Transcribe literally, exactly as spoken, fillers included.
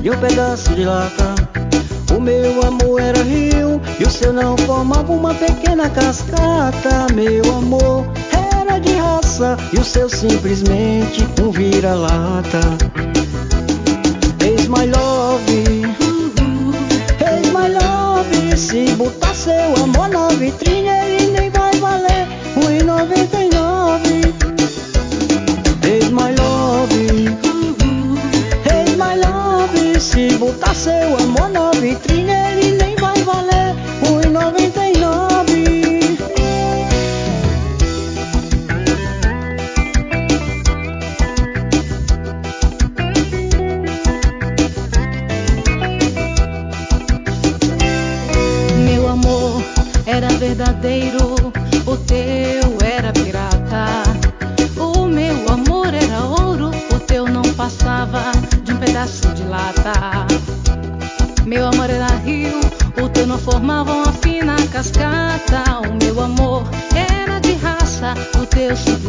de um pedaço de lata. O meu amor era rio e o seu não formava uma pequena cascata. Meu amor era de raça e o seu simplesmente um vira-lata. Eis my love, eis my love. Se botar seu amor na vitrine, ele nem vai valer um e noventa e nove. Eis my love, eis my love. Se botar seu amor na vitrine, ele nem vai valer um e noventa e nove. Meu amor era verdadeiro, o teu era pirata. O meu amor era ouro, o teu não passava de um pedaço de lata. Meu amor era rio, o teu não formava uma fina cascata. O meu amor era de raça, o teu